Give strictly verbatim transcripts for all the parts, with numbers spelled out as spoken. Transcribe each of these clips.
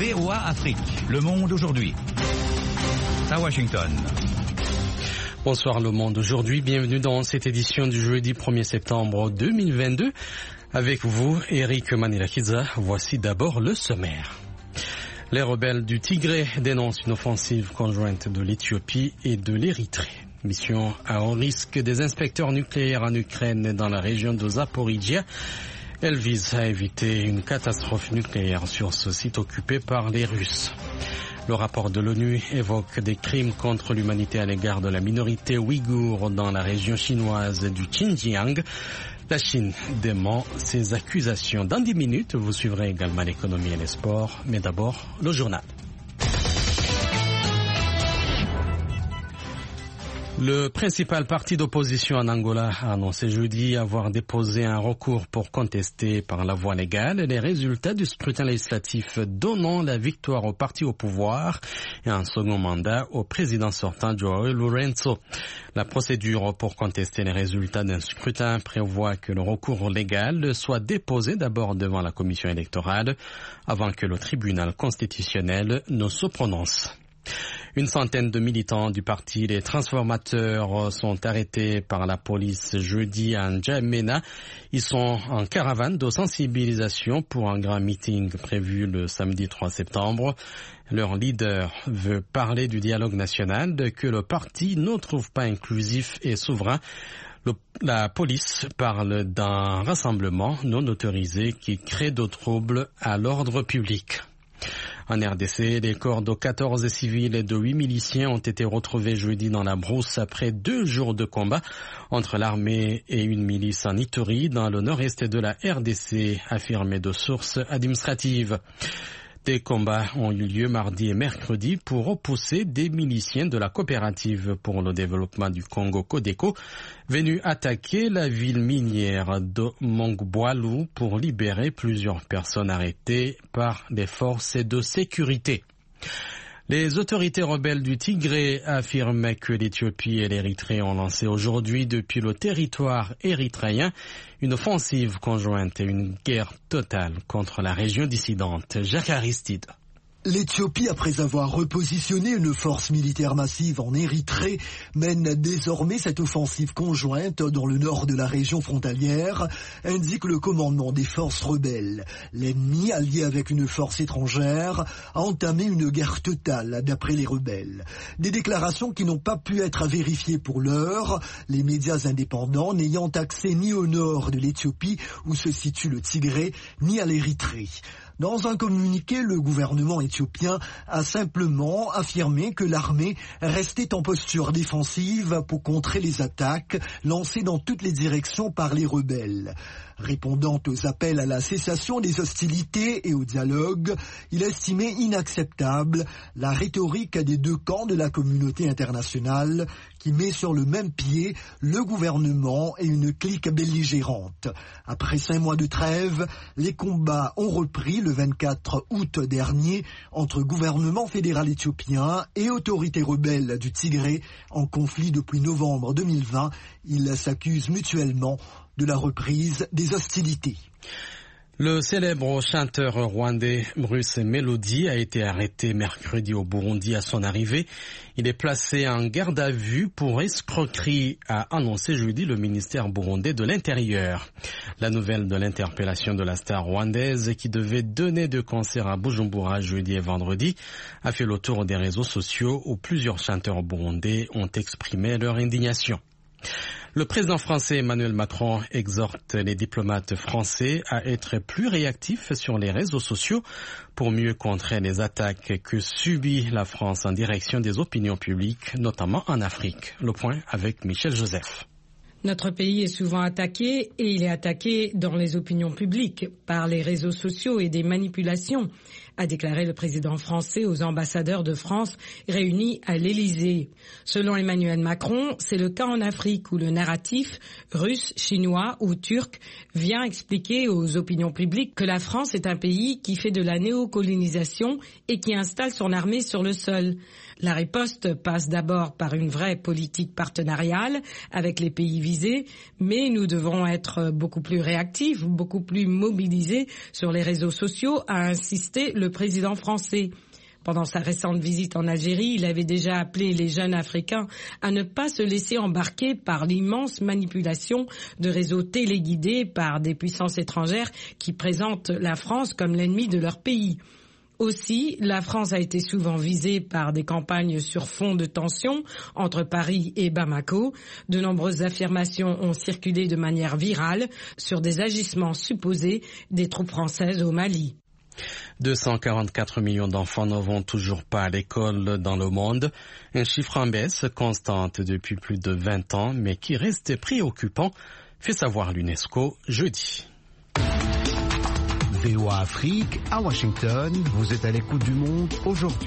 V O A Afrique, Le Monde aujourd'hui. À Washington. Bonsoir Le Monde aujourd'hui, bienvenue dans cette édition du jeudi premier septembre deux mille vingt-deux. Avec vous, Eric Manilakiza, voici d'abord le sommaire. Les rebelles du Tigré dénoncent une offensive conjointe de l'Éthiopie et de l'Érythrée. Mission à haut risque des inspecteurs nucléaires en Ukraine dans la région de Zaporizhia. Elle vise à éviter une catastrophe nucléaire sur ce site occupé par les Russes. Le rapport de l'ONU évoque des crimes contre l'humanité à l'égard de la minorité ouïghour dans la région chinoise du Xinjiang. La Chine dément ces accusations. Dans dix minutes, vous suivrez également l'économie et les sports, mais d'abord le journal. Le principal parti d'opposition en Angola a annoncé jeudi avoir déposé un recours pour contester par la voie légale les résultats du scrutin législatif donnant la victoire au parti au pouvoir et un second mandat au président sortant João Lourenço. La procédure pour contester les résultats d'un scrutin prévoit que le recours légal soit déposé d'abord devant la commission électorale avant que le tribunal constitutionnel ne se prononce. Une centaine de militants du parti Les Transformateurs sont arrêtés par la police jeudi à N'Djamena. Ils sont en caravane de sensibilisation pour un grand meeting prévu le samedi trois septembre. Leur leader veut parler du dialogue national que le parti ne trouve pas inclusif et souverain. Le, la police parle d'un rassemblement non autorisé qui crée de troubles à l'ordre public. En R D C, les corps de quatorze civils et de huit miliciens ont été retrouvés jeudi dans la brousse après deux jours de combat entre l'armée et une milice en Ituri dans le nord-est de la R D C, affirmé de sources administratives. Des combats ont eu lieu mardi et mercredi pour repousser des miliciens de la coopérative pour le développement du Congo Codeco venus attaquer la ville minière de Mongboalou pour libérer plusieurs personnes arrêtées par les forces de sécurité. Les autorités rebelles du Tigré affirment que l'Éthiopie et l'Érythrée ont lancé aujourd'hui depuis le territoire érythréen une offensive conjointe et une guerre totale contre la région dissidente. Jacques Aristide. L'Éthiopie, après avoir repositionné une force militaire massive en Érythrée, mène désormais cette offensive conjointe dans le nord de la région frontalière, indique le commandement des forces rebelles. L'ennemi, allié avec une force étrangère, a entamé une guerre totale, d'après les rebelles. Des déclarations qui n'ont pas pu être vérifiées pour l'heure, les médias indépendants n'ayant accès ni au nord de l'Éthiopie, où se situe le Tigré, ni à l'Érythrée. Dans un communiqué, le gouvernement éthiopien a simplement affirmé que l'armée restait en posture défensive pour contrer les attaques lancées dans toutes les directions par les rebelles. Répondant aux appels à la cessation des hostilités et au dialogue, il estimait inacceptable la rhétorique des deux camps de la communauté internationale qui met sur le même pied le gouvernement et une clique belligérante. Après cinq mois de trêve, les combats ont repris le vingt-quatre août dernier entre gouvernement fédéral éthiopien et autorités rebelles du Tigré en conflit depuis novembre deux mille vingt. Ils s'accusent mutuellement de la reprise des hostilités. Le célèbre chanteur rwandais Bruce Melody a été arrêté mercredi au Burundi à son arrivée. Il est placé en garde à vue pour escroquerie, a annoncé jeudi le ministère burundais de l'Intérieur. La nouvelle de l'interpellation de la star rwandaise qui devait donner de concert à Bujumbura jeudi et vendredi a fait le tour des réseaux sociaux où plusieurs chanteurs burundais ont exprimé leur indignation. Le président français Emmanuel Macron exhorte les diplomates français à être plus réactifs sur les réseaux sociaux pour mieux contrer les attaques que subit la France en direction des opinions publiques, notamment en Afrique. Le point avec Michel Joseph. Notre pays est souvent attaqué et il est attaqué dans les opinions publiques par les réseaux sociaux et des manipulations, a déclaré le président français aux ambassadeurs de France réunis à l'Élysée. Selon Emmanuel Macron, c'est le cas en Afrique où le narratif russe, chinois ou turc vient expliquer aux opinions publiques que la France est un pays qui fait de la néocolonisation et qui installe son armée sur le sol. La riposte passe d'abord par une vraie politique partenariale avec les pays visés, mais nous devons être beaucoup plus réactifs, beaucoup plus mobilisés sur les réseaux sociaux, a insisté le le président français. Pendant sa récente visite en Algérie, il avait déjà appelé les jeunes Africains à ne pas se laisser embarquer par l'immense manipulation de réseaux téléguidés par des puissances étrangères qui présentent la France comme l'ennemi de leur pays. Aussi, la France a été souvent visée par des campagnes sur fond de tension entre Paris et Bamako. De nombreuses affirmations ont circulé de manière virale sur des agissements supposés des troupes françaises au Mali. deux cent quarante-quatre millions d'enfants ne vont toujours pas à l'école dans le monde. Un chiffre en baisse constante depuis plus de vingt ans, mais qui reste préoccupant, fait savoir l'UNESCO jeudi. V O A Afrique, à Washington, vous êtes à l'écoute du monde aujourd'hui.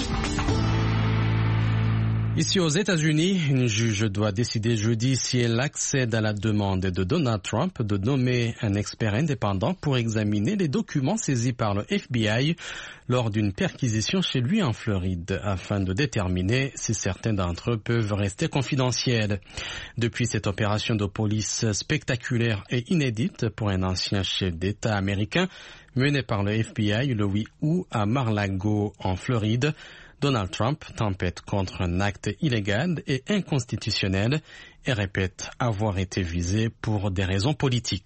Ici aux États-Unis, une juge doit décider jeudi si elle accède à la demande de Donald Trump de nommer un expert indépendant pour examiner les documents saisis par le F B I lors d'une perquisition chez lui en Floride, afin de déterminer si certains d'entre eux peuvent rester confidentiels. Depuis cette opération de police spectaculaire et inédite pour un ancien chef d'État américain, menée par le F B I le huit août à Mar-a-Lago en Floride, Donald Trump tempête contre un acte illégal et inconstitutionnel et répète avoir été visé pour des raisons politiques.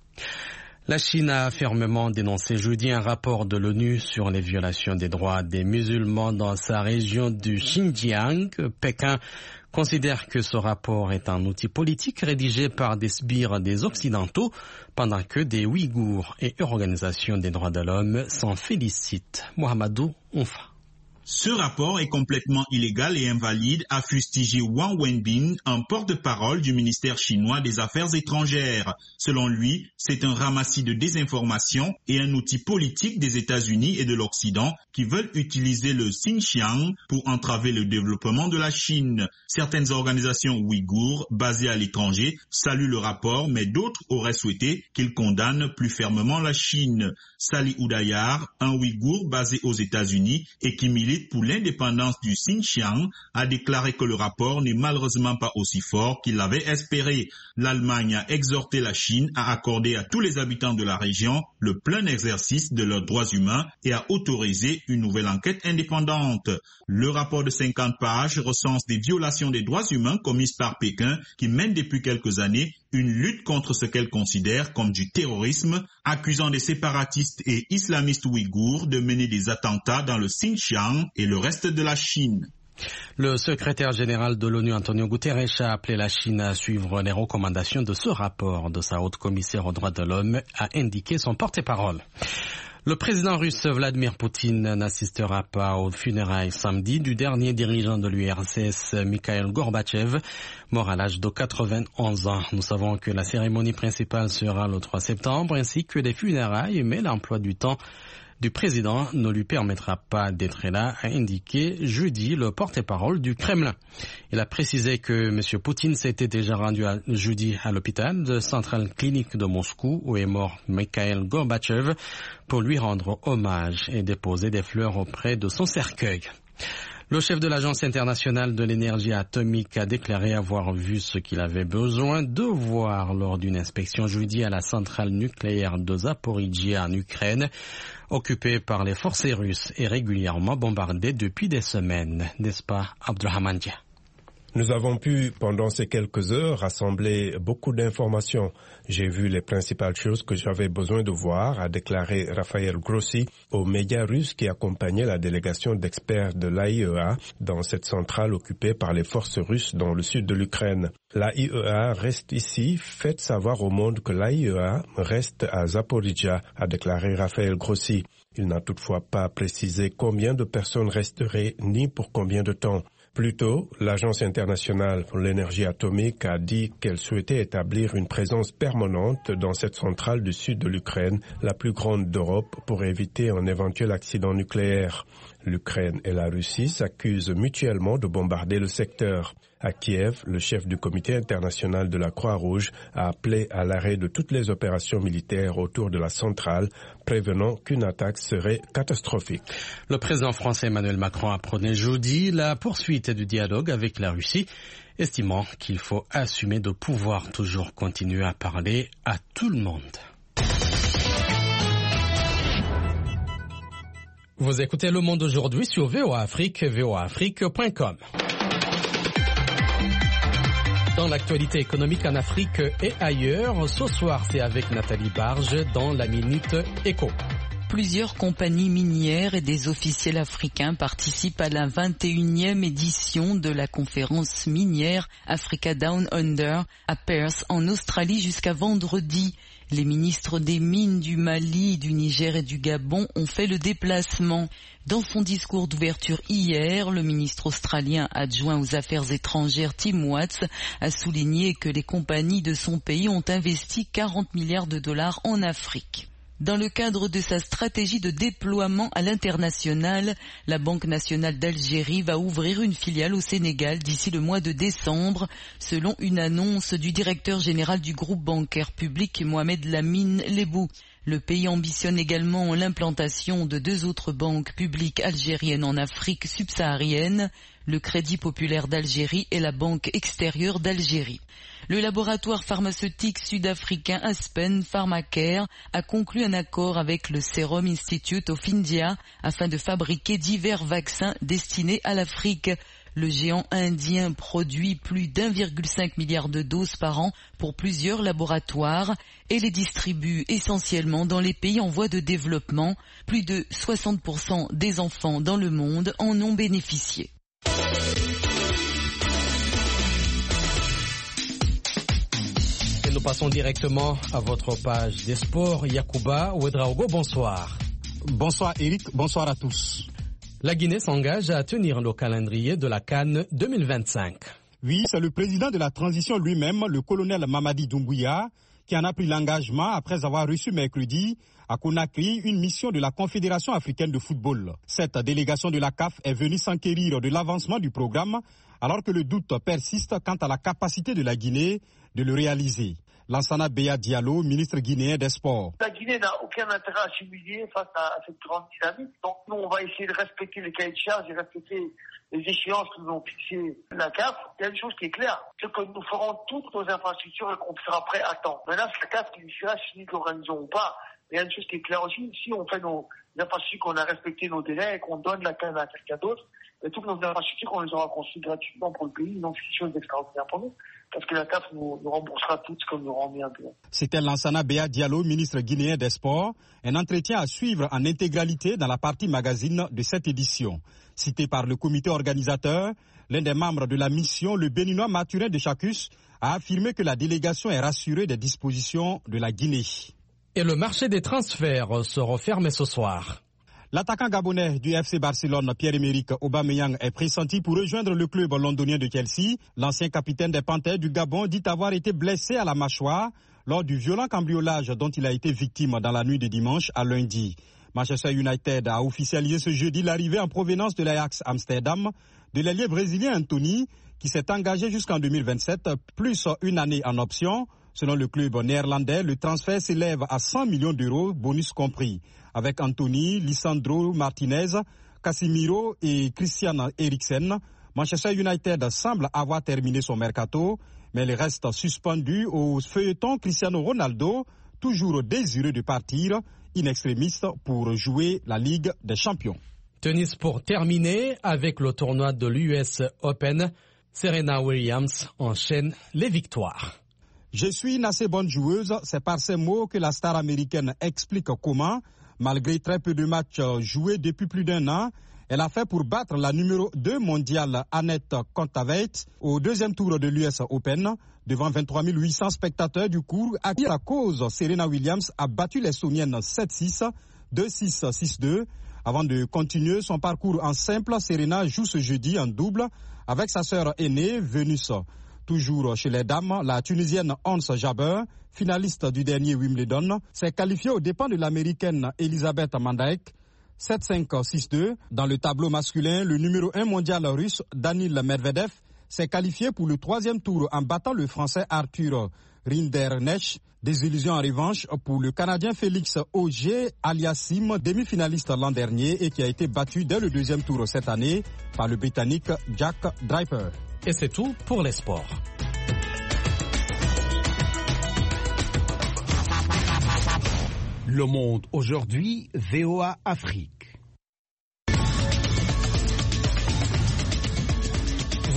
La Chine a fermement dénoncé jeudi un rapport de l'ONU sur les violations des droits des musulmans dans sa région du Xinjiang. Pékin considère que ce rapport est un outil politique rédigé par des sbires des Occidentaux, pendant que des Ouïghours et organisations des droits de l'homme s'en félicitent. Mohamedou Ounfa. Ce rapport est complètement illégal et invalide, a fustigé Wang Wenbin, un porte-parole du ministère chinois des Affaires étrangères. Selon lui, c'est un ramassis de désinformation et un outil politique des États-Unis et de l'Occident qui veulent utiliser le Xinjiang pour entraver le développement de la Chine. Certaines organisations ouïghours basées à l'étranger saluent le rapport, mais d'autres auraient souhaité qu'il condamne plus fermement la Chine. Sali Oudayar, un Ouïghour basé aux États-Unis et qui milite pour l'indépendance du Xinjiang, a déclaré que le rapport n'est malheureusement pas aussi fort qu'il l'avait espéré. L'Allemagne a exhorté la Chine à accorder à tous les habitants de la région le plein exercice de leurs droits humains et à autoriser une nouvelle enquête indépendante. Le rapport de cinquante pages recense des violations des droits humains commises par Pékin qui mène depuis quelques années une lutte contre ce qu'elle considère comme du terrorisme, accusant des séparatistes et islamistes ouïghours de mener des attentats dans le Xinjiang et le reste de la Chine. Le secrétaire général de l'ONU, Antonio Guterres, a appelé la Chine à suivre les recommandations de ce rapport de sa haute commissaire aux droits de l'homme, a indiqué son porte-parole. Le président russe Vladimir Poutine n'assistera pas aux funérailles samedi du dernier dirigeant de l'U R S S, Mikhail Gorbatchev, mort à l'âge de quatre-vingt-onze ans. Nous savons que la cérémonie principale sera le trois septembre, ainsi que les funérailles, mais l'emploi du temps du président ne lui permettra pas d'être là, a indiqué jeudi le porte-parole du Kremlin. Il a précisé que M. Poutine s'était déjà rendu à, jeudi à l'hôpital de Centrale Clinique de Moscou où est mort Mikhail Gorbatchev pour lui rendre hommage et déposer des fleurs auprès de son cercueil. Le chef de l'Agence internationale de l'énergie atomique a déclaré avoir vu ce qu'il avait besoin de voir lors d'une inspection jeudi à la centrale nucléaire de Zaporijia en Ukraine, occupée par les forces russes et régulièrement bombardée depuis des semaines, n'est-ce pas, Abdurrahman Dia? Nous avons pu, pendant ces quelques heures, rassembler beaucoup d'informations. J'ai vu les principales choses que j'avais besoin de voir, a déclaré Raphaël Grossi aux médias russes qui accompagnaient la délégation d'experts de l'A I E A dans cette centrale occupée par les forces russes dans le sud de l'Ukraine. L'A I E A reste ici, faites savoir au monde que l'A I E A reste à Zaporijia, a déclaré Raphaël Grossi. Il n'a toutefois pas précisé combien de personnes resteraient ni pour combien de temps. Plus tôt, l'Agence internationale pour l'énergie atomique a dit qu'elle souhaitait établir une présence permanente dans cette centrale du sud de l'Ukraine, la plus grande d'Europe, pour éviter un éventuel accident nucléaire. L'Ukraine et la Russie s'accusent mutuellement de bombarder le secteur. À Kiev, le chef du comité international de la Croix-Rouge a appelé à l'arrêt de toutes les opérations militaires autour de la centrale, prévenant qu'une attaque serait catastrophique. Le président français Emmanuel Macron a prôné jeudi la poursuite du dialogue avec la Russie, estimant qu'il faut assumer de pouvoir toujours continuer à parler à tout le monde. Vous écoutez Le Monde aujourd'hui sur V O A Afrique, v o a afrique point com. Dans l'actualité économique en Afrique et ailleurs, ce soir c'est avec Nathalie Barge dans la Minute Éco. Plusieurs compagnies minières et des officiels africains participent à la vingt et unième édition de la conférence minière Africa Down Under à Perth en Australie jusqu'à vendredi. Les ministres des Mines du Mali, du Niger et du Gabon ont fait le déplacement. Dans son discours d'ouverture hier, le ministre australien adjoint aux Affaires étrangères Tim Watts a souligné que les compagnies de son pays ont investi quarante milliards de dollars en Afrique. Dans le cadre de sa stratégie de déploiement à l'international, la Banque nationale d'Algérie va ouvrir une filiale au Sénégal d'ici le mois de décembre, selon une annonce du directeur général du groupe bancaire public Mohamed Lamine Lebou. Le pays ambitionne également l'implantation de deux autres banques publiques algériennes en Afrique subsaharienne, le Crédit populaire d'Algérie et la Banque extérieure d'Algérie. Le laboratoire pharmaceutique sud-africain Aspen Pharmacare a conclu un accord avec le Serum Institute of India afin de fabriquer divers vaccins destinés à l'Afrique. Le géant indien produit plus d'un virgule cinq milliard de doses par an pour plusieurs laboratoires et les distribue essentiellement dans les pays en voie de développement. Plus de soixante pour cent des enfants dans le monde en ont bénéficié. Nous passons directement à votre page des sports. Yacouba Ouedraogo, bonsoir. Bonsoir Eric, bonsoir à tous. La Guinée s'engage à tenir le calendrier de la CAN deux mille vingt-cinq. Oui, c'est le président de la transition lui-même, le colonel Mamadi Doumbouya, qui en a pris l'engagement après avoir reçu mercredi à Conakry une mission de la Confédération africaine de football. Cette délégation de la C A F est venue s'enquérir de l'avancement du programme alors que le doute persiste quant à la capacité de la Guinée de le réaliser. Lansana Beya Diallo, ministre guinéen des Sports. La Guinée n'a aucun intérêt à s'humilier face à cette grande dynamique. Donc nous, on va essayer de respecter les cahiers de charges et respecter les échéances que nous ont fixées la C A F. Il y a une chose qui est claire, c'est que nous ferons toutes nos infrastructures et qu'on sera prêt à temps. Maintenant, c'est la C A F qui décidera si nous l'organisons ou pas. Il y a une chose qui est claire aussi, si on fait nos infrastructures, qu'on a respecté nos délais et qu'on donne la C A N à quelqu'un d'autre, et toutes nos infrastructures, on les aura construites gratuitement pour le pays, donc c'est quelque chose d'extraordinaire pour nous. Parce que la C A F nous, nous remboursera toutes comme nous rend bien. C'était Lansana Beya Diallo, ministre guinéen des Sports. Un entretien à suivre en intégralité dans la partie magazine de cette édition. Cité par le comité organisateur, l'un des membres de la mission, le Béninois Mathurin de Chacus, a affirmé que la délégation est rassurée des dispositions de la Guinée. Et le marché des transferts se referme ce soir. L'attaquant gabonais du F C Barcelone, Pierre-Emerick Aubameyang, est pressenti pour rejoindre le club londonien de Chelsea. L'ancien capitaine des Panthères du Gabon dit avoir été blessé à la mâchoire lors du violent cambriolage dont il a été victime dans la nuit de dimanche à lundi. Manchester United a officialisé ce jeudi l'arrivée en provenance de l'Ajax Amsterdam de l'ailier brésilien Anthony, qui s'est engagé jusqu'en deux mille vingt-sept, plus une année en option. Selon le club néerlandais, le transfert s'élève à cent millions d'euros, bonus compris. Avec Anthony, Lisandro Martinez, Casemiro et Christian Eriksen, Manchester United semble avoir terminé son mercato, mais il reste suspendu au feuilleton Cristiano Ronaldo, toujours désireux de partir, in extremis, pour jouer la Ligue des Champions. Tennis pour terminer, avec le tournoi de l'U S Open, Serena Williams enchaîne les victoires. Je suis une assez bonne joueuse, c'est par ces mots que la star américaine explique comment, malgré très peu de matchs joués depuis plus d'un an, elle a fait pour battre la numéro deux mondiale Anett Kontaveit au deuxième tour de l'U S Open. Devant vingt-trois mille huit cents spectateurs du cours, à qui à cause, Serena Williams a battu l'Estonienne sept six, deux six, six deux. Avant de continuer son parcours en simple, Serena joue ce jeudi en double avec sa sœur aînée, Venus. Toujours chez les dames, la Tunisienne Ons Jabeur, finaliste du dernier Wimbledon, s'est qualifiée aux dépens de l'Américaine Elisabeth Mandaek, sept cinq, six deux. Dans le tableau masculin, le numéro un mondial russe, Danil Medvedev, s'est qualifié pour le troisième tour en battant le Français Arthur Rinderknecht. Désillusion en revanche pour le Canadien Félix Auger-Aliassime, demi-finaliste l'an dernier et qui a été battu dès le deuxième tour cette année par le Britannique Jack Draper. Et c'est tout pour les sports. Le Monde aujourd'hui, V O A Afrique.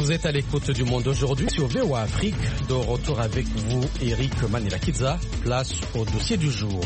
Vous êtes à l'écoute du Monde aujourd'hui sur V O A Afrique. De retour avec vous, Eric Manila-Kidza. Place au dossier du jour.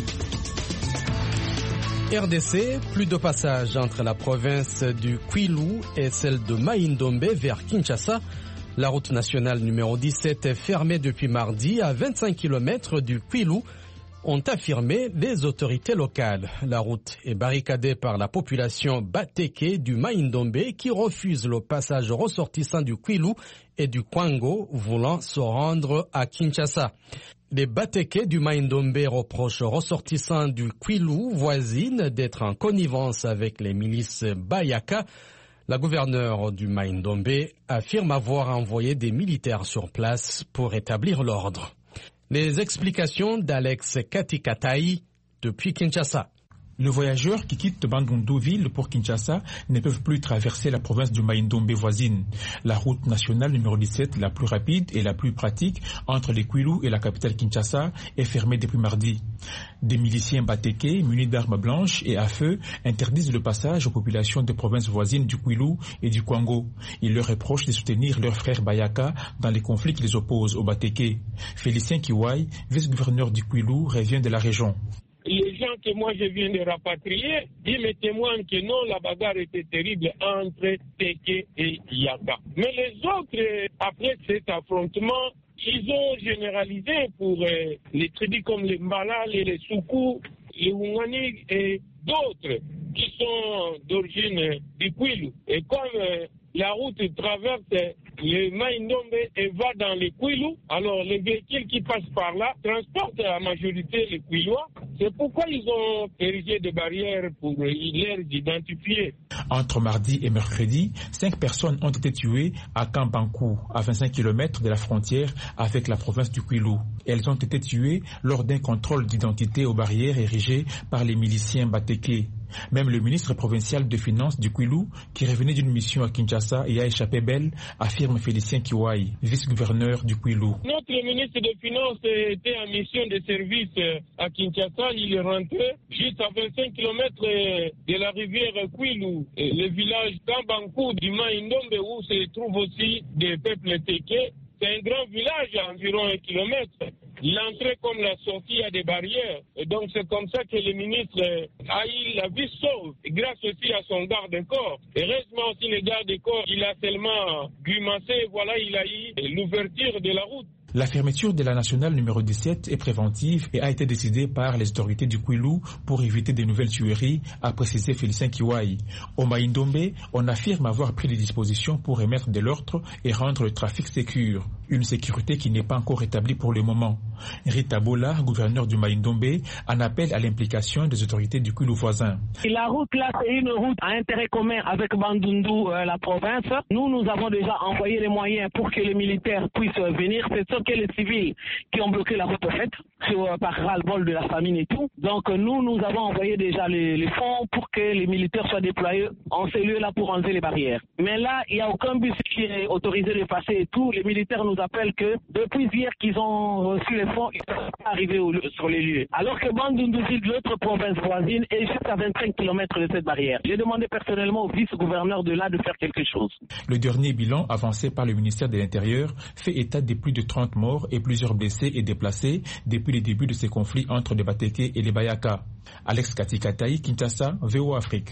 R D C, plus de passage entre la province du Kwilu et celle de Mai-Ndombe vers Kinshasa. La route nationale numéro dix-sept est fermée depuis mardi à vingt-cinq kilomètres du Kwilu, ont affirmé les autorités locales. La route est barricadée par la population Bateke du Mai-Ndombe qui refuse le passage aux ressortissants du Kwilu et du Kwango voulant se rendre à Kinshasa. Les Bateke du Mai-Ndombe reprochent aux ressortissants du Kwilu voisine d'être en connivence avec les milices Bayaka. La gouverneure du Mai-Ndombe affirme avoir envoyé des militaires sur place pour établir l'ordre. Les explications d'Alex Katikataï depuis Kinshasa. Les voyageurs qui quittent Bandundu-ville pour Kinshasa ne peuvent plus traverser la province du Mai-Ndombe voisine. La route nationale numéro dix-sept, la plus rapide et la plus pratique entre les Kwilu et la capitale Kinshasa, est fermée depuis mardi. Des miliciens Bateke, munis d'armes blanches et à feu, interdisent le passage aux populations des provinces voisines du Kwilu et du Kwango. Ils leur reprochent de soutenir leurs frères Bayaka dans les conflits qui les opposent aux Bateke. Félicien Kiwai, vice-gouverneur du Kwilu, revient de la région. Les gens que moi je viens de rapatrier, ils me témoignent que non, la bagarre était terrible entre Teke et Yaka. Mais les autres, après cet affrontement, ils ont généralisé pour euh, les tribus comme les Mbala, les, les Soukou, les Wungani et d'autres qui sont d'origine du Kwilu. Et comme euh, la route traverse le Mai-Ndombe et va dans les Kwilu, alors les véhicules qui passent par là transportent la majorité les Kwilois. C'est pourquoi ils ont érigé des barrières pour les identifier. Entre mardi et mercredi, cinq personnes ont été tuées à Kambankou, à vingt-cinq kilomètres de la frontière avec la province du Kwilu. Elles ont été tuées lors d'un contrôle d'identité aux barrières érigées par les miliciens Bateke. Même le ministre provincial de Finances du Kwilu, qui revenait d'une mission à Kinshasa et a échappé belle, affirme Félicien Kiwai, vice-gouverneur du Kwilu. Notre ministre de Finances était en mission de service à Kinshasa. Il est rentré juste à vingt-cinq kilomètres de la rivière Kwilu, le village Kambankou du Mai-Ndombe où se trouvent aussi des peuples Teke. C'est un grand village à environ un kilomètre. L'entrée comme la sortie a des barrières. Et donc c'est comme ça que le ministre a eu la vie sauve, grâce aussi à son garde-corps. Heureusement aussi le garde-corps, il a tellement grimacé, voilà, il a eu l'ouverture de la route. La fermeture de la nationale numéro dix-sept est préventive et a été décidée par les autorités du Kwilu pour éviter de nouvelles tueries, a précisé Félicien Kiwai. Au Mai-Ndombe, on affirme avoir pris des dispositions pour remettre de l'ordre et rendre le trafic sécure. Une sécurité qui n'est pas encore établie pour le moment. Rita Bola, gouverneur du Mai-Ndombe, en appelle à l'implication des autorités du Kwilu voisin. La route là, c'est une route à intérêt commun avec Bandundu, euh, la province. Nous, nous avons déjà envoyé les moyens pour que les militaires puissent venir. C'est sûr que les civils qui ont bloqué la route, au fait, sur, euh, par ras-le-bol de la famine et tout. Donc euh, nous, nous avons envoyé déjà les, les fonds pour que les militaires soient déployés en ces lieux-là pour enlever les barrières. Mais là, il n'y a aucun bus qui est autorisé de passer et tout. Les militaires nous appellent que depuis hier qu'ils ont reçu les fonds, ils ne peuvent pas arriver au, sur les lieux. Alors que Bandundu-ville, l'autre province voisine, est juste à vingt-cinq kilomètres de cette barrière. J'ai demandé personnellement au vice-gouverneur de là de faire quelque chose. Le dernier bilan avancé par le ministère de l'Intérieur fait état de plus de trente morts et plusieurs blessés et déplacés depuis le début de ces conflits entre les Bateke et les Bayaka. Alex Katikataï, Kinshasa, V O A Afrique.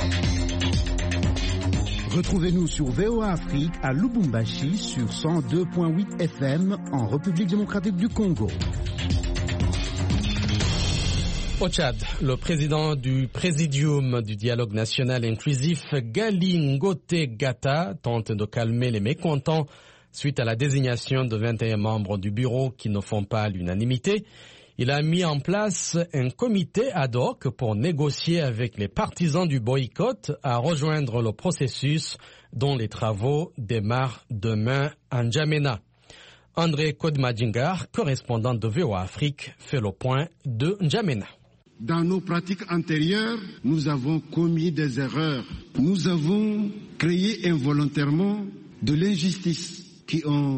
Retrouvez-nous sur V O A Afrique à Lubumbashi sur cent deux virgule huit F M en République démocratique du Congo. Au Tchad, le président du Présidium du dialogue national inclusif, Gali Ngote Gata, tente de calmer les mécontents suite à la désignation de vingt et un membres du bureau qui ne font pas l'unanimité. Il a mis en place un comité ad hoc pour négocier avec les partisans du boycott à rejoindre le processus dont les travaux démarrent demain à N'Djamena. André Kodmadjingar, correspondant de V O A Afrique, fait le point de N'Djamena. Dans nos pratiques antérieures, nous avons commis des erreurs. Nous avons créé involontairement de l'injustice qui ont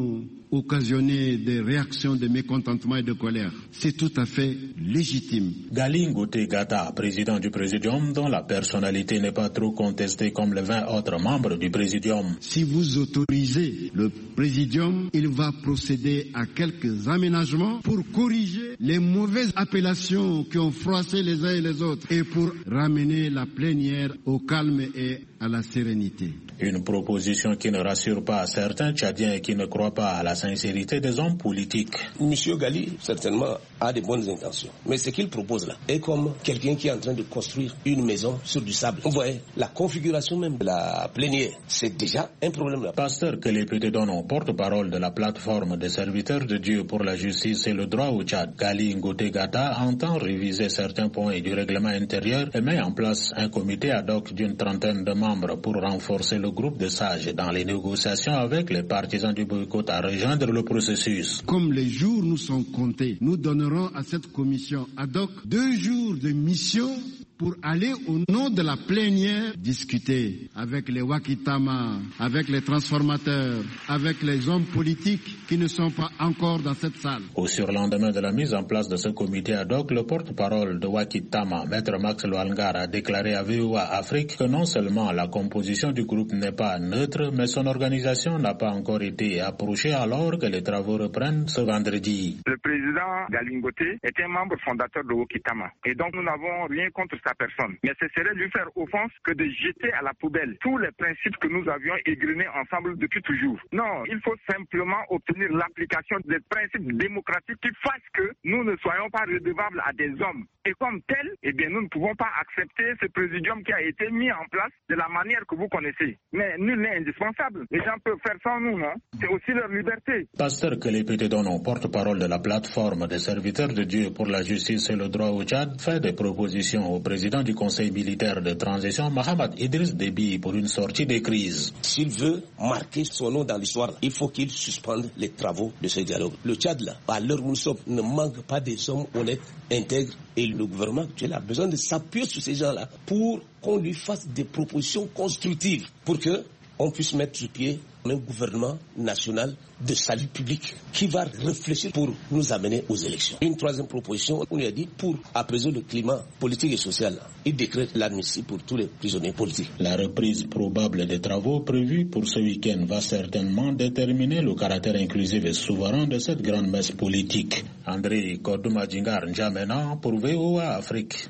occasionner des réactions de mécontentement et de colère. C'est tout à fait légitime. Gali Ngoté Gata, président du Présidium, dont la personnalité n'est pas trop contestée comme les vingt autres membres du Présidium. Si vous autorisez le Présidium, il va procéder à quelques aménagements pour corriger les mauvaises appellations qui ont froissé les uns et les autres et pour ramener la plénière au calme et à la sérénité. Une proposition qui ne rassure pas certains Tchadiens et qui ne croient pas à la sincérité des hommes politiques. Monsieur Gali, certainement, a de bonnes intentions. Mais ce qu'il propose là est comme quelqu'un qui est en train de construire une maison sur du sable. Vous voyez, la configuration même de la plénière, c'est déjà un problème là. Pasteur Kelépé Donon, porte-parole de la plateforme des serviteurs de Dieu pour la justice et le droit au Tchad, Gali Ngoté Gata entend réviser certains points du règlement intérieur et met en place un comité ad hoc d'une trentaine de membres pour renforcer le groupe de sages dans les négociations avec les partisans du boycott à rejoindre le processus. Comme les jours nous sont comptés, nous donnerons à cette commission ad hoc deux jours de mission pour aller au nom de la plénière discuter avec les Wakitama, avec les transformateurs, avec les hommes politiques qui ne sont pas encore dans cette salle. Au surlendemain de la mise en place de ce comité ad hoc, le porte-parole de Wakitama, Maître Max Loalgar, a déclaré à V O A Afrique que non seulement la composition du groupe n'est pas neutre, mais son organisation n'a pas encore été approchée alors que les travaux reprennent ce vendredi. Le président Gali Ngoté est un membre fondateur de Wakitama et donc nous n'avons rien contre sa personne. Mais ce serait lui faire offense que de jeter à la poubelle tous les principes que nous avions égrenés ensemble depuis toujours. Non, il faut simplement obtenir l'application des principes démocratiques qui fassent que nous ne soyons pas redevables à des hommes. Et comme tel, eh bien, nous ne pouvons pas accepter ce présidium qui a été mis en place de la manière que vous connaissez. Mais nul n'est indispensable. Les gens peuvent faire sans nous, non? C'est aussi leur liberté. Pasteur Kelépé Donon, porte-parole de la plateforme des serviteurs de Dieu pour la justice et le droit au Tchad, fait des propositions au président du Conseil militaire de transition, Mahamat Idriss Déby, pour une sortie des crises. S'il veut marquer son nom dans l'histoire, il faut qu'il suspende les travaux de ce dialogue. Le Tchad, là, à l'heure où nous sommes, ne manque pas des hommes honnêtes, intègres, et le gouvernement actuel a besoin de s'appuyer sur ces gens-là pour qu'on lui fasse des propositions constructives pour que on puisse mettre sur pied un gouvernement national de salut public qui va réfléchir pour nous amener aux élections. Une troisième proposition, on lui a dit, pour apaiser le climat politique et social, il décrète l'amnistie pour tous les prisonniers politiques. La reprise probable des travaux prévus pour ce week-end va certainement déterminer le caractère inclusif et souverain de cette grande messe politique. André Kordouma Djingar N'Djamena pour V O A Afrique.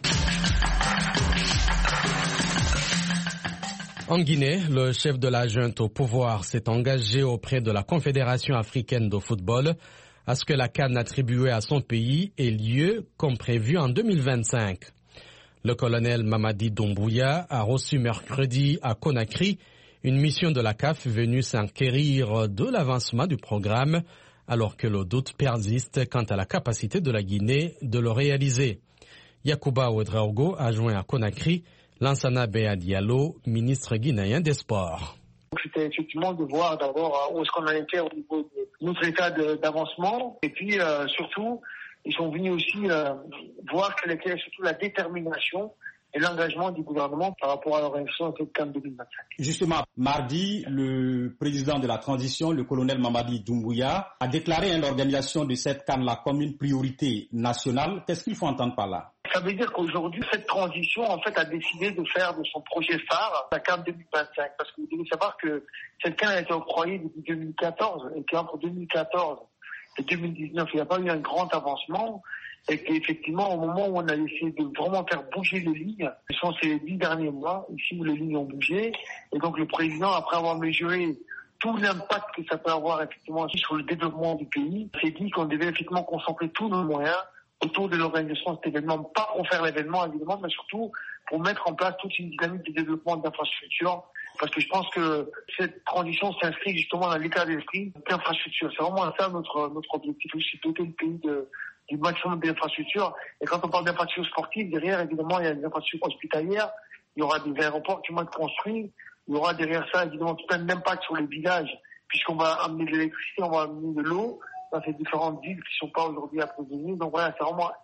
En Guinée, le chef de la junte au pouvoir s'est engagé auprès de la Confédération africaine de football à ce que la CAN attribuée à son pays ait lieu comme prévu en deux mille vingt-cinq. Le colonel Mamadi Doumbouya a reçu mercredi à Conakry une mission de la C A F venue s'enquérir de l'avancement du programme alors que le doute persiste quant à la capacité de la Guinée de le réaliser. Yacouba Ouedraogo a joint à Conakry Lansana Béa Diallo, ministre guinéen des Sports. C'était effectivement de voir d'abord où est-ce qu'on en était au niveau de notre état d'avancement et puis euh, surtout ils sont venus aussi euh, voir quelle était surtout la détermination et l'engagement du gouvernement par rapport à l'organisation de cette CAN deux mille vingt-cinq. Justement, mardi, le président de la transition, le colonel Mamadi Doumbouya, a déclaré l'organisation de cette CAN-là comme une priorité nationale. Qu'est-ce qu'il faut entendre par là? Ça veut dire qu'aujourd'hui, cette transition, en fait, a décidé de faire de son projet phare la CAN deux mille vingt-cinq. Parce que vous devez savoir que cette CAN a été octroyée depuis deux mille quatorze et qu'entre deux mille quatorze et deux mille dix-neuf, il n'y a pas eu un grand avancement. Et qu'effectivement, au moment où on a essayé de vraiment faire bouger les lignes, ce sont ces dix derniers mois, ici où les lignes ont bougé. Et donc le président, après avoir mesuré tout l'impact que ça peut avoir effectivement sur le développement du pays, s'est dit qu'on devait effectivement concentrer tous nos moyens autour de l'organisation de cet événement, pas pour faire l'événement évidemment, mais surtout pour mettre en place toute une dynamique de développement d'infrastructures. Parce que je pense que cette transition s'inscrit justement dans l'état d'esprit d'infrastructure. C'est vraiment ça notre notre objectif aussi, doter le pays de du maximum d'infrastructures. Et quand on parle d'infrastructures sportives, derrière, évidemment, il y a des infrastructures hospitalières, il y aura des aéroports qui vont être construits, il y aura derrière ça, évidemment, tout un impact sur les villages, puisqu'on va amener de l'électricité, on va amener de l'eau dans ces différentes villes qui ne sont pas aujourd'hui approvisionnées. Donc voilà, c'est vraiment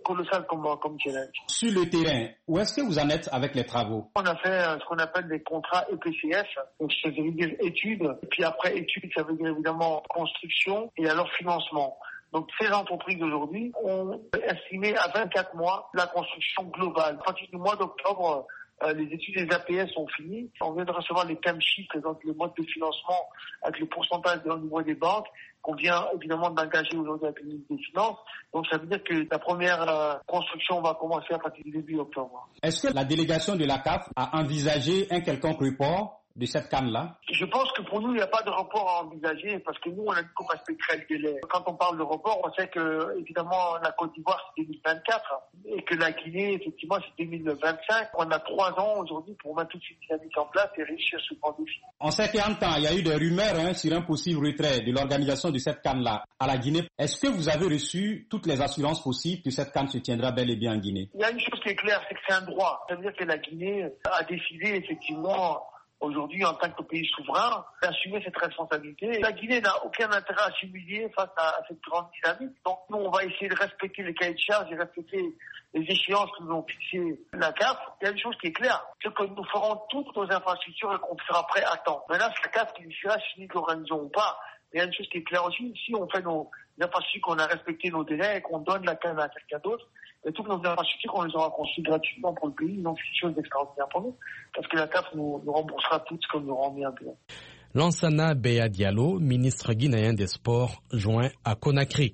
colossal comme, comme challenge. Sur le terrain, où est-ce que vous en êtes avec les travaux? On a fait ce qu'on appelle des contrats E P C F, donc ça veut dire études, et puis après études, ça veut dire évidemment construction et alors financement. Donc ces entreprises aujourd'hui ont estimé à vingt-quatre mois la construction globale. À partir du mois d'octobre, Euh, les études des A P S sont finies. On vient de recevoir les term sheets, donc le mode de financement avec le pourcentage au niveau des banques qu'on vient évidemment d'engager aujourd'hui avec le ministre des Finances. Donc ça veut dire que la première euh, construction va commencer à partir du début octobre. Est-ce que la délégation de la C A F a envisagé un quelconque report de cette canne-là? Je pense que pour nous, il n'y a pas de report à envisager parce que nous, on a dit qu'on respecterait le délai. Quand on parle de report, on sait que, évidemment, la Côte d'Ivoire, c'est deux mille vingt-quatre et que la Guinée, effectivement, c'est deux mille vingt-cinq. On a trois ans aujourd'hui pour mettre toute une dynamique en place et réussir ce grand défi. On sait qu'en temps, il y a eu des rumeurs hein, sur un possible retrait de l'organisation de cette canne-là à la Guinée. Est-ce que vous avez reçu toutes les assurances possibles que cette canne se tiendra bel et bien en Guinée? Il y a une chose qui est claire, c'est que c'est un droit. Ça veut dire que la Guinée a décidé, effectivement, aujourd'hui, en tant que pays souverain, d'assumer cette responsabilité. La Guinée n'a aucun intérêt à s'humilier face à, à cette grande dynamique. Donc, nous, on va essayer de respecter les cahiers de charges et respecter les échéances que nous ont fixées la C A F. Il y a une chose qui est claire, c'est que nous ferons toutes nos infrastructures et qu'on sera prêt à temps. Maintenant, c'est la C A F qui décidera si nous l'organisons ou pas. Il y a une chose qui est claire aussi, si on fait nos infrastructures, qu'on a respecté nos délais et qu'on donne la canne à quelqu'un d'autre, et toutes nos infrastructures, on les aura construites gratuitement pour le pays, donc c'est une chose extraordinaire pour nous, parce que la C A F nous, nous remboursera tout ce qu'on nous rend bien. Lansana Beya Diallo, ministre guinéen des Sports, joint à Conakry.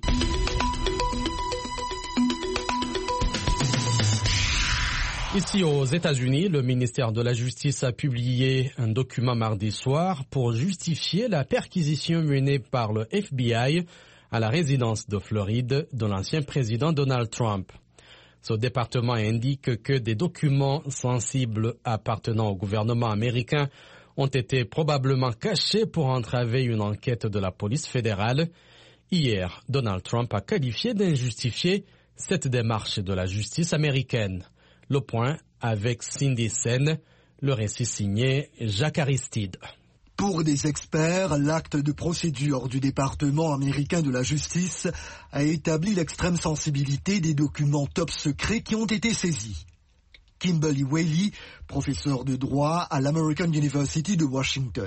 Ici aux États-Unis, le ministère de la Justice a publié un document mardi soir pour justifier la perquisition menée par le F B I à la résidence de Floride de l'ancien président Donald Trump. Ce département indique que des documents sensibles appartenant au gouvernement américain ont été probablement cachés pour entraver une enquête de la police fédérale. Hier, Donald Trump a qualifié d'injustifiée cette démarche de la justice américaine. Le point avec Cindy Sen, le récit signé Jacques Aristide. Pour des experts, l'acte de procédure du département américain de la justice a établi l'extrême sensibilité des documents top secrets qui ont été saisis. Kimberly Whaley, professeur de droit à l'American University de Washington.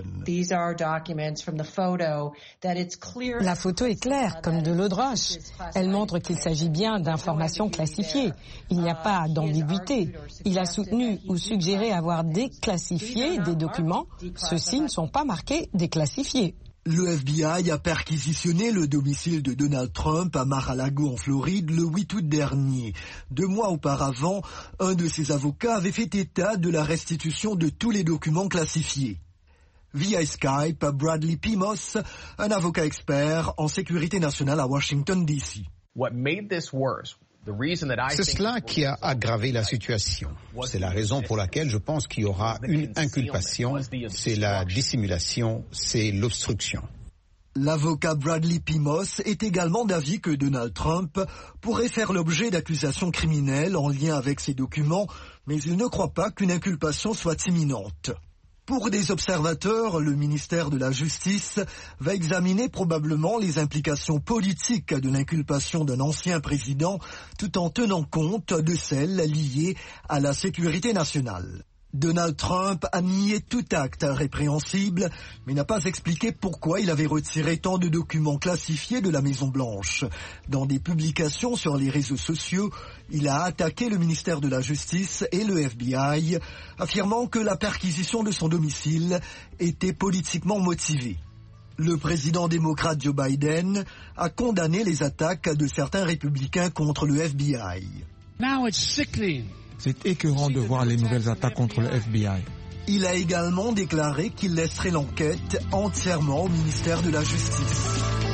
La photo est claire, comme de l'eau de roche. Elle montre qu'il s'agit bien d'informations classifiées. Il n'y a pas d'ambiguïté. Il a soutenu ou suggéré avoir déclassifié des documents. Ceux-ci ne sont pas marqués déclassifiés. Le F B I a perquisitionné le domicile de Donald Trump à Mar-a-Lago en Floride le huit août dernier. Deux mois auparavant, un de ses avocats avait fait état de la restitution de tous les documents classifiés. Via Skype, Bradley Pimos, un avocat expert en sécurité nationale à Washington, D C. What made this worse? C'est cela qui a aggravé la situation. C'est la raison pour laquelle je pense qu'il y aura une inculpation, c'est la dissimulation, c'est l'obstruction. L'avocat Bradley Pimos est également d'avis que Donald Trump pourrait faire l'objet d'accusations criminelles en lien avec ces documents, mais il ne croit pas qu'une inculpation soit imminente. Pour des observateurs, le ministère de la Justice va examiner probablement les implications politiques de l'inculpation d'un ancien président tout en tenant compte de celles liées à la sécurité nationale. Donald Trump a nié tout acte répréhensible, mais n'a pas expliqué pourquoi il avait retiré tant de documents classifiés de la Maison-Blanche. Dans des publications sur les réseaux sociaux, il a attaqué le ministère de la Justice et le F B I, affirmant que la perquisition de son domicile était politiquement motivée. Le président démocrate Joe Biden a condamné les attaques de certains républicains contre le F B I. Now it's sickening. C'est écœurant de voir les nouvelles attaques contre le F B I. Il a également déclaré qu'il laisserait l'enquête entièrement au ministère de la Justice.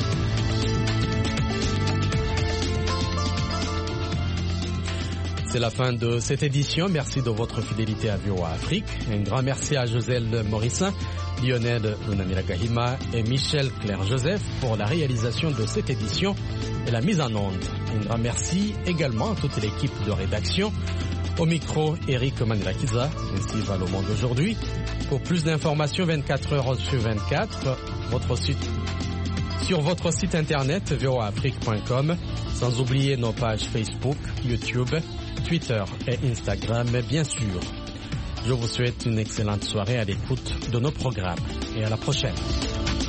C'est la fin de cette édition. Merci de votre fidélité à V O A Afrique. Un grand merci à Joselle Morissin, Lionel Lunamira-Gahima et Michel Claire-Joseph pour la réalisation de cette édition et la mise en onde. Un grand merci également à toute l'équipe de rédaction. Au micro, Eric Manelakiza, ainsi va le monde aujourd'hui. Pour plus d'informations vingt-quatre heures sur vingt-quatre, votre site sur votre site internet v o a afrique point com, sans oublier nos pages Facebook, YouTube, Twitter et Instagram, bien sûr. Je vous souhaite une excellente soirée à l'écoute de nos programmes et à la prochaine.